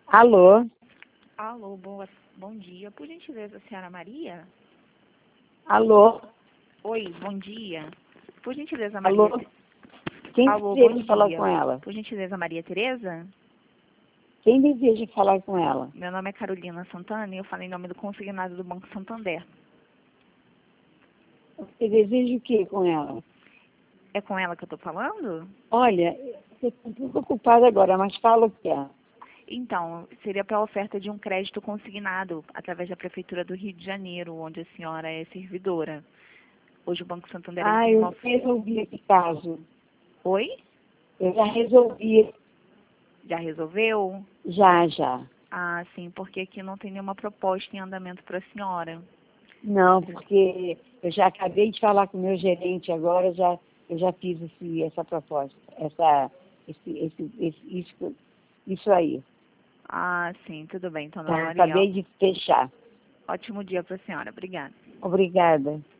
Alô? Alô, bom dia. Por gentileza, senhora Maria? Alô? Oi, bom dia. Por gentileza, Alô? Maria... Quem Alô, bom deseja falar dia. com ela? Por gentileza, Maria Tereza? Quem deseja falar com ela? Meu nome é Carolina Santana e eu falo em nome do consignado do Banco Santander. Você deseja o que com ela? É com ela que eu estou falando? Olha, eu estou um pouco ocupada agora, mas fala o que é. Então, seria para a oferta de um crédito consignado através da Prefeitura do Rio de Janeiro, onde a senhora é servidora. Hoje o Banco Santander ele tem Eu uma... resolvi esse caso. Oi? Eu já resolvi. Já resolveu? Já. Ah, sim, porque aqui não tem nenhuma proposta em andamento para a senhora. Não, porque eu já acabei de falar com o meu gerente agora, eu já fiz essa proposta, isso aí. Ah, sim, tudo bem, então, dona Tá? Maria. Acabei de fechar. Ótimo dia para a senhora. Obrigada. Obrigada.